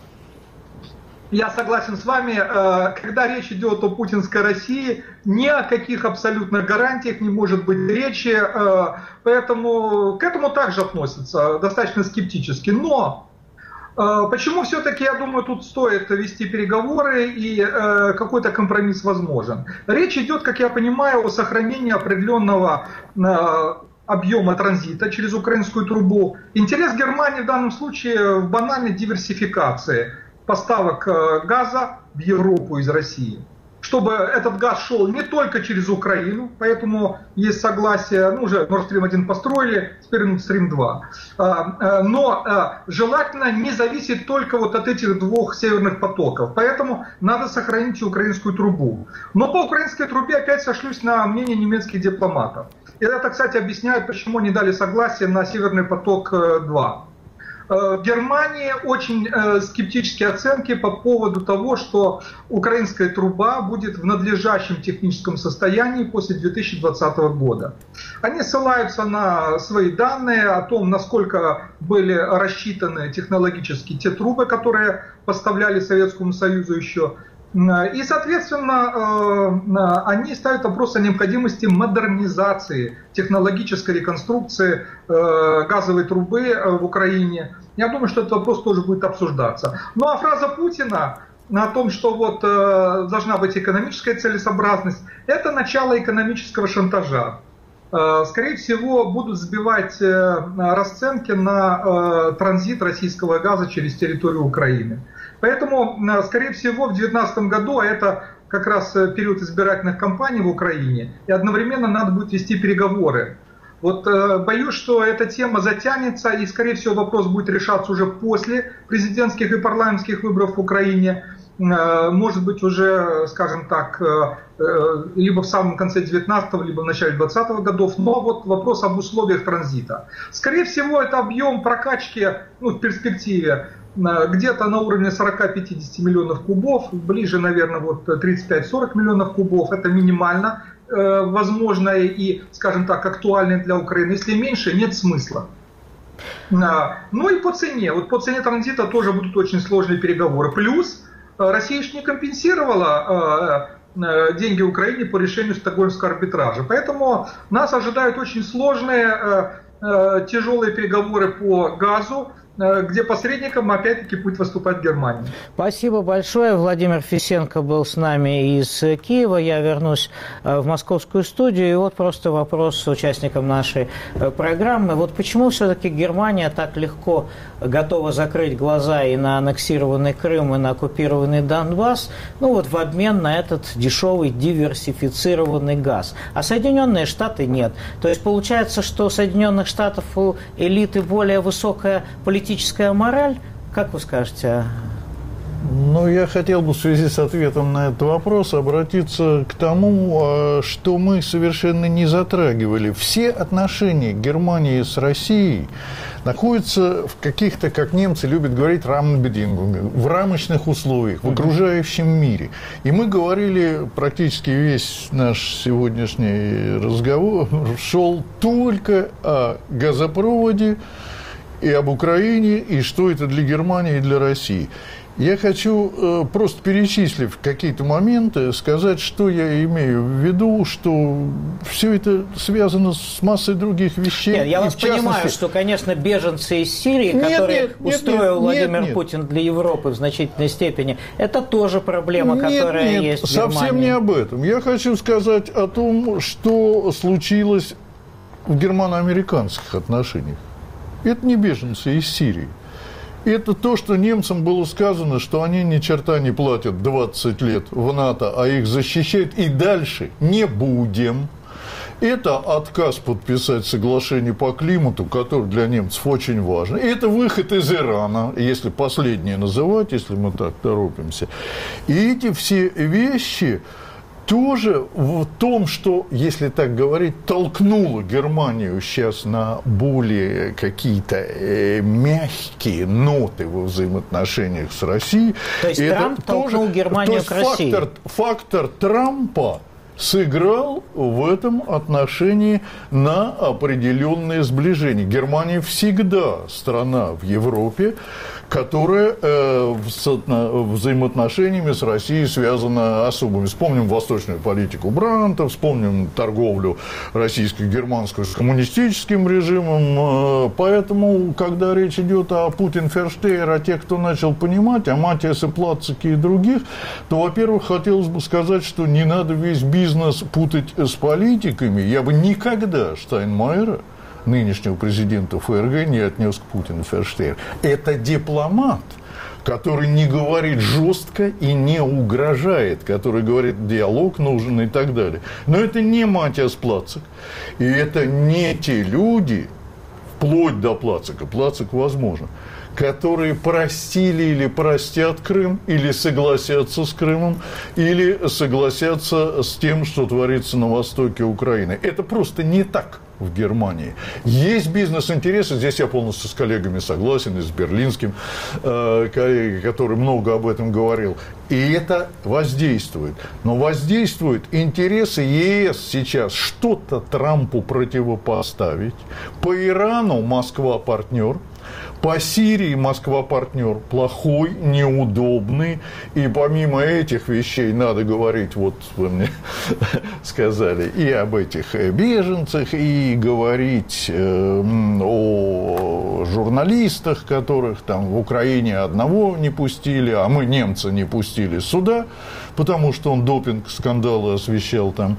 Я согласен с вами, когда речь идет о путинской России, ни о каких абсолютно гарантиях не может быть речи, поэтому к этому также относятся достаточно скептически. Но почему все-таки, я думаю, тут стоит вести переговоры и какой-то компромисс возможен? Речь идет, как я понимаю, о сохранении определенного объема транзита через украинскую трубу. Интерес Германии в данном случае в банальной диверсификации поставок газа в Европу из России. Чтобы этот газ шел не только через Украину, поэтому есть согласие, уже Nord Stream 1 построили, теперь Nord Stream 2. Но желательно не зависеть только вот от этих двух северных потоков, поэтому надо сохранить украинскую трубу. Но по украинской трубе опять сошлюсь на мнение немецких дипломатов. И это, кстати, объясняет, почему не дали согласие на Северный поток-2. В Германии очень скептические оценки по поводу того, что украинская труба будет в надлежащем техническом состоянии после 2020 года. Они ссылаются на свои данные о том, насколько были рассчитаны технологически те трубы, которые поставляли Советскому Союзу еще. И, соответственно, они ставят вопрос о необходимости модернизации, технологической реконструкции газовой трубы в Украине. Я думаю, что этот вопрос тоже будет обсуждаться. Ну а фраза Путина о том, что вот должна быть экономическая целесообразность, это начало экономического шантажа. Скорее всего, будут сбивать расценки на транзит российского газа через территорию Украины. Поэтому, скорее всего, в 2019 году, а это как раз период избирательных кампаний в Украине, и одновременно надо будет вести переговоры. Вот боюсь, что эта тема затянется, и, скорее всего, вопрос будет решаться уже после президентских и парламентских выборов в Украине. Может быть, уже, скажем так, либо в самом конце 19-го, либо в начале 20-го годов, но вот вопрос об условиях транзита. Скорее всего, это объем прокачки в перспективе где-то на уровне 40-50 миллионов кубов, ближе, наверное, вот 35-40 миллионов кубов, это минимально возможное и, скажем так, актуальное для Украины. Если меньше, нет смысла. Ну и по цене. Вот по цене транзита тоже будут очень сложные переговоры. Плюс Россия же не компенсировала деньги Украине по решению Стокгольмского арбитража. Поэтому нас ожидают очень сложные, тяжелые переговоры по газу, где посредником опять-таки будет выступать Германия. Спасибо большое. Владимир Фисенко был с нами из Киева. Я вернусь в московскую студию. И вот просто вопрос участникам нашей программы. Вот почему все-таки Германия так легко готова закрыть глаза и на аннексированный Крым, и на оккупированный Донбасс, в обмен на этот дешевый диверсифицированный газ. А Соединенные Штаты нет. То есть получается, что у Соединенных Штатов у элиты более высокая политическая мораль? Как вы скажете? Я хотел бы в связи с ответом на этот вопрос обратиться к тому, что мы совершенно не затрагивали. Все отношения Германии с Россией находятся в каких-то, как немцы любят говорить, в рамочных условиях, в окружающем мире. И мы говорили, практически весь наш сегодняшний разговор шел только о газопроводе, и об Украине, и что это для Германии и для России. Я хочу, просто перечислив какие-то моменты, сказать, что я имею в виду, что все это связано с массой других вещей. Нет, я вас понимаю, что, конечно, беженцы из Сирии, которые устроил Владимир Путин для Европы в значительной степени, это тоже проблема, которая есть в Германии. Совсем не об этом. Я хочу сказать о том, что случилось в германо-американских отношениях. Это не беженцы из Сирии. Это то, что немцам было сказано, что они ни черта не платят 20 лет в НАТО, а их защищают и дальше не будем. Это отказ подписать соглашение по климату, которое для немцев очень важно. Это выход из Ирана, если последнее называть, если мы так торопимся. И эти все вещи тоже в том, что, если так говорить, толкнуло Германию сейчас на более какие-то мягкие ноты во взаимоотношениях с Россией. То есть Трамп толкнул Германию к России. Фактор Трампа сыграл в этом отношении на определенное сближение. Германия всегда страна в Европе, которая взаимоотношениями с Россией связана особыми. Вспомним восточную политику Брандта, вспомним торговлю российско-германскую с коммунистическим режимом. Поэтому, когда речь идет о Путин-Ферштейр, о тех, кто начал понимать, о Матиасе, Платцике и других, то, во-первых, хотелось бы сказать, что не надо весь бизнес путать с политиками. Я бы никогда Штайнмайера, нынешнего президента ФРГ, не отнес к Путину Ферштейр. Это дипломат, который не говорит жестко и не угрожает, который говорит, диалог нужен и так далее. Но это не Матиас Платцик. И это не те люди, вплоть до Платцика, Платцик возможно, которые простили или простят Крым, или согласятся с Крымом, или согласятся с тем, что творится на востоке Украины. Это просто не так в Германии. Есть бизнес-интересы, здесь я полностью с коллегами согласен, и с берлинским, который много об этом говорил. И это воздействует. Но воздействуют интересы ЕС сейчас что-то Трампу противопоставить. По Ирану Москва партнер. По Сирии Москва партнер плохой, неудобный. И помимо этих вещей надо говорить, вот вы мне сказали, и об этих беженцах, и говорить о журналистах, которых там в Украине одного не пустили, а мы немца не пустили сюда, потому что он допинг-скандалы освещал там.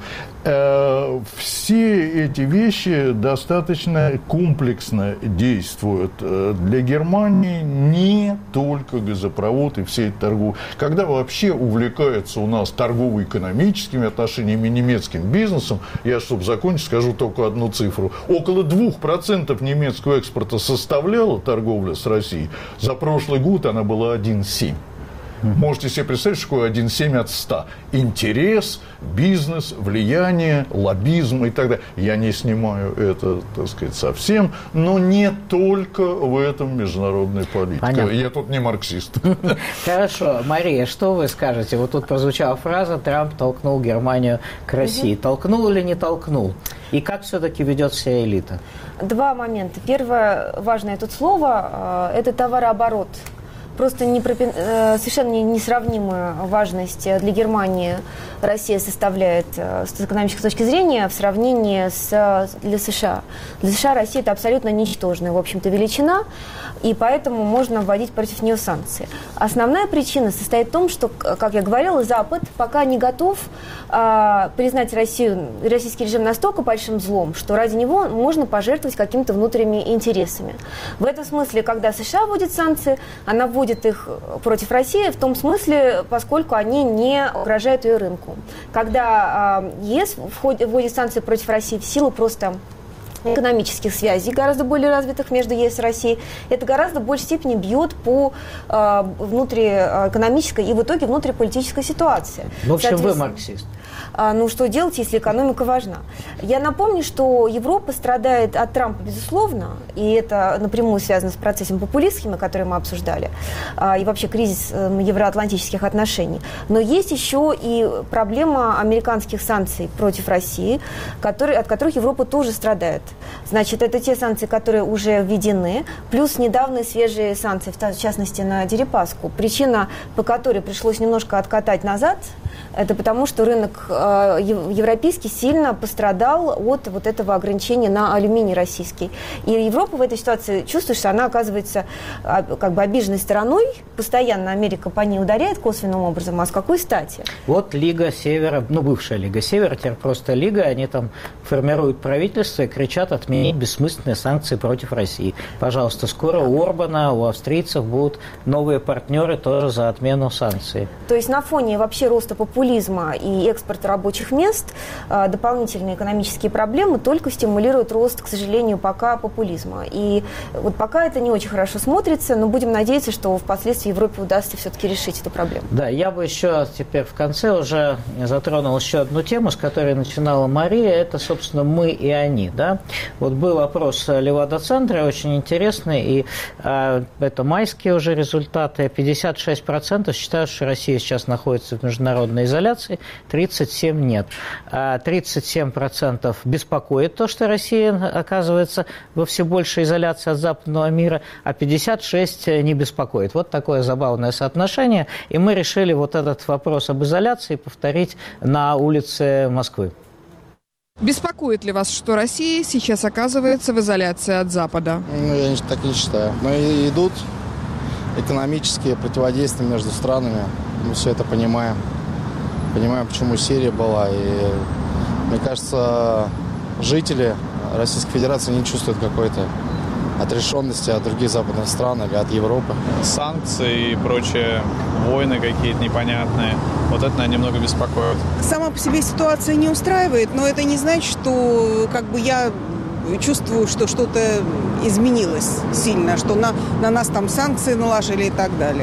Все эти вещи достаточно комплексно действуют для Германии, не только газопровод и все эти торговые. Когда вообще увлекаются у нас торгово-экономическими отношениями, немецким бизнесом, я, чтобы закончить, скажу только одну цифру. Около 2% немецкого экспорта составляла торговля с Россией. За прошлый год она была 1,7%. Можете себе представить, что такое 1,7 от 100. Интерес, бизнес, влияние, лоббизм и так далее. Я не снимаю это, так сказать, совсем, но не только в этом международной политике. Понятно. Я тут не марксист. Хорошо. Мария, что вы скажете? Вот тут прозвучала фраза «Трамп толкнул Германию к России». Толкнул или не толкнул? И как все-таки ведет себя элита? Два момента. Первое важное тут слово – это товарооборот. Просто совершенно несравнимую важность для Германии Россия составляет с экономической точки зрения в сравнении для США. Для США Россия – это абсолютно ничтожная, в общем-то, величина, и поэтому можно вводить против нее санкции. Основная причина состоит в том, что, как я говорила, Запад пока не готов признать российский режим настолько большим злом, что ради него можно пожертвовать какими-то внутренними интересами. В этом смысле, когда США вводит санкции, она вводит их против России в том смысле, поскольку они не угрожают ее рынку. Когда ЕС вводит санкции против России в силу просто экономических связей, гораздо более развитых между ЕС и Россией, это гораздо в большей степени бьет по внутриэкономической и в итоге внутриполитической ситуации. В общем, вы марксист. Ну, что делать, если экономика важна? Я напомню, что Европа страдает от Трампа, безусловно, и это напрямую связано с процессом популистским, который мы обсуждали, и вообще кризис евроатлантических отношений. Но есть еще и проблема американских санкций против России, от которых Европа тоже страдает. Значит, это те санкции, которые уже введены, плюс недавние свежие санкции, в частности, на Дерипаску. Причина, по которой пришлось немножко откатать назад это потому, что рынок европейский сильно пострадал от вот этого ограничения на алюминий российский. И Европа в этой ситуации чувствует, что она оказывается как бы обиженной стороной. Постоянно Америка по ней ударяет косвенным образом. А с какой стати? Вот Лига Севера, бывшая Лига Севера, теперь просто Лига, они там формируют правительство и кричат отменить бессмысленные санкции против России. Пожалуйста, скоро у Орбана, у австрийцев будут новые партнеры тоже за отмену санкций. То есть на фоне вообще роста популизма и экспорта рабочих мест дополнительные экономические проблемы только стимулируют рост, к сожалению, пока популизма. И вот пока это не очень хорошо смотрится, но будем надеяться, что впоследствии Европе удастся все-таки решить эту проблему. Да, я бы еще теперь в конце уже затронул еще одну тему, с которой начинала Мария, это, собственно, мы и они. Да? Вот был опрос Левада-центра, очень интересный, и это майские уже результаты. 56% считают, что Россия сейчас находится в международной изоляции, 37% нет. 37% беспокоит то, что Россия оказывается во все большей изоляции от западного мира, а 56% не беспокоит. Вот такое забавное соотношение. И мы решили вот этот вопрос об изоляции повторить на улице Москвы. Беспокоит ли вас, что Россия сейчас оказывается в изоляции от Запада? Я так не считаю. Но идут экономические противодействия между странами. Мы все это понимаем. Понимаем, почему Сирия была. И, мне кажется, жители Российской Федерации не чувствуют какой-то отрешенности от других западных стран или от Европы. Санкции и прочие войны какие-то непонятные. Вот это, наверное, немного беспокоит. Сама по себе ситуация не устраивает, но это не значит, что я чувствую, что что-то изменилось сильно, что на нас там санкции наложили и так далее.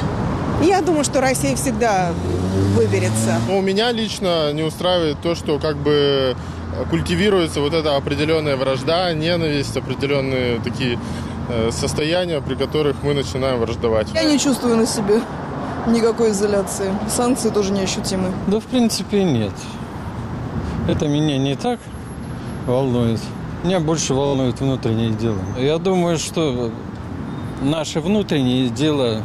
Я думаю, что Россия всегда выберется. У меня лично не устраивает то, что культивируется вот эта определенная вражда, ненависть, определенные такие состояния, при которых мы начинаем враждовать. Я не чувствую на себе никакой изоляции. Санкции тоже неощутимы. Да, в принципе, нет. Это меня не так волнует. Меня больше волнует внутреннее дело. Я думаю, что наши внутренние дела,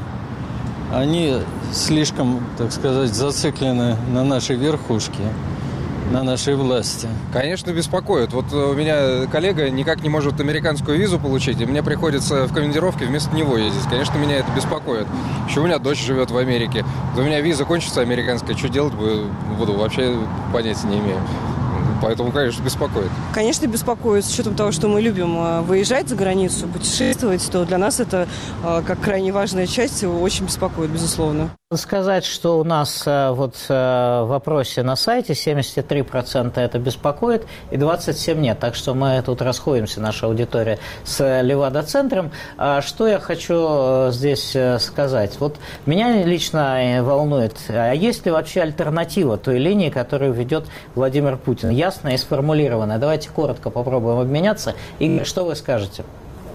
они слишком, так сказать, зациклены на нашей верхушке, на нашей власти. Конечно, беспокоит. Вот у меня коллега никак не может американскую визу получить, и мне приходится в командировке вместо него ездить. Конечно, меня это беспокоит. Еще у меня дочь живет в Америке. У меня виза кончится американская, что делать буду, вообще понятия не имею. Поэтому, конечно, беспокоит. Конечно, беспокоит. С учетом того, что мы любим выезжать за границу, путешествовать, то для нас это, как крайне важная часть, очень беспокоит, безусловно. Сказать, что у нас в вопросе на сайте 73% это беспокоит и 27% нет. Так что мы тут расходимся, наша аудитория, с Левада-центром. Что я хочу здесь сказать? Вот меня лично волнует, а есть ли вообще альтернатива той линии, которую ведет Владимир Путин? Ясная и сформулированная. Давайте коротко попробуем обменяться. Игорь, что вы скажете?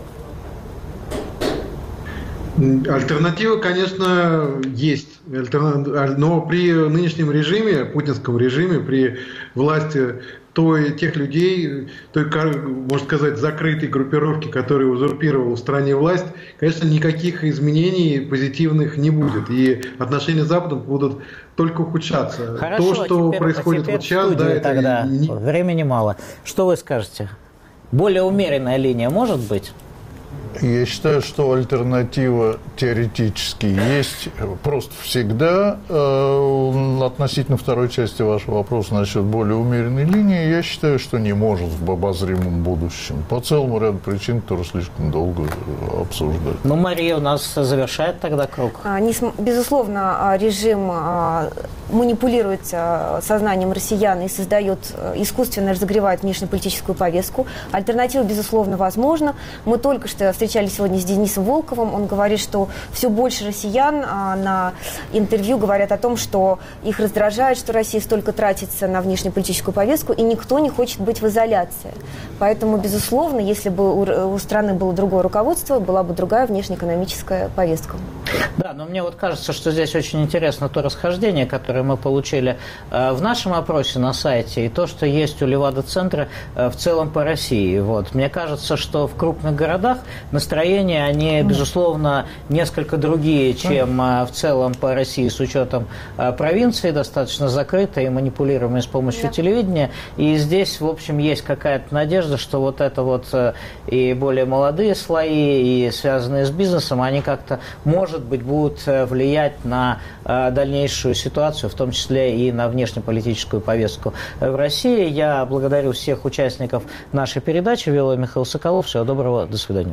Альтернатива, конечно, есть. Но при нынешнем режиме, путинском режиме, при власти тех людей, той, можно сказать, закрытой группировки, которая узурпировала в стране власть, конечно, никаких изменений позитивных не будет. И отношения с Западом будут только ухудшаться. Хорошо, то, что происходит вот сейчас, да, это... Тогда времени мало. Что вы скажете? Более умеренная линия может быть? Я считаю, что альтернатива теоретически есть просто всегда. Относительно второй части вашего вопроса насчет более умеренной линии, я считаю, что не может в обозримом будущем. По целому ряду причин, которые слишком долго обсуждать. Ну, Мария у нас завершает тогда круг. Безусловно, режим манипулирует сознанием россиян и искусственно разогревает внешнеполитическую повестку. Альтернатива, безусловно, возможна. Мы только что встречались сегодня с Денисом Волковым. Он говорит, что все больше россиян на интервью говорят о том, что их раздражает, что Россия столько тратится на внешнеполитическую повестку, и никто не хочет быть в изоляции. Поэтому, безусловно, если бы у страны было другое руководство, была бы другая внешнеэкономическая повестка. Да, но мне вот кажется, что здесь очень интересно то расхождение, которое мы получили в нашем опросе на сайте, и то, что есть у Левада-центра в целом по России. Вот. Мне кажется, что в крупных городах настроения, они, безусловно, несколько другие, чем в целом по России, с учетом провинции, достаточно закрытой и манипулируемой с помощью телевидения. И здесь, в общем, есть какая-то надежда, что вот это вот и более молодые слои, и связанные с бизнесом, они как-то, может быть, будут влиять на дальнейшую ситуацию, в том числе и на внешнеполитическую повестку в России. Я благодарю всех участников нашей передачи. Вел Михаил Соколов. Всего доброго. До свидания.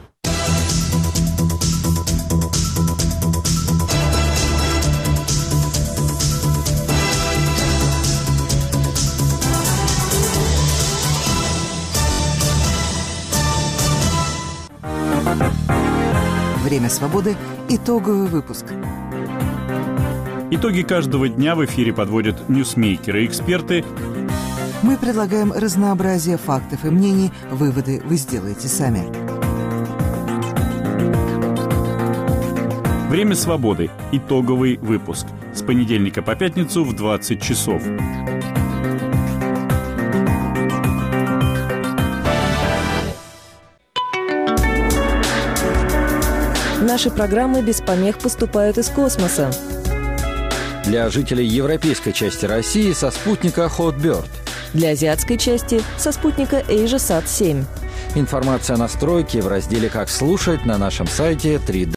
Время свободы. Итоговый выпуск. Итоги каждого дня в эфире подводят ньюсмейкеры и эксперты. Мы предлагаем разнообразие фактов и мнений. Выводы вы сделаете сами. Время свободы. Итоговый выпуск. С понедельника по пятницу в 20 часов. Наши программы без помех поступают из космоса. Для жителей европейской части России со спутника Hotbird. Для азиатской части со спутника AsiaSat 7. Информация о настройке в разделе «Как слушать» на нашем сайте 3D.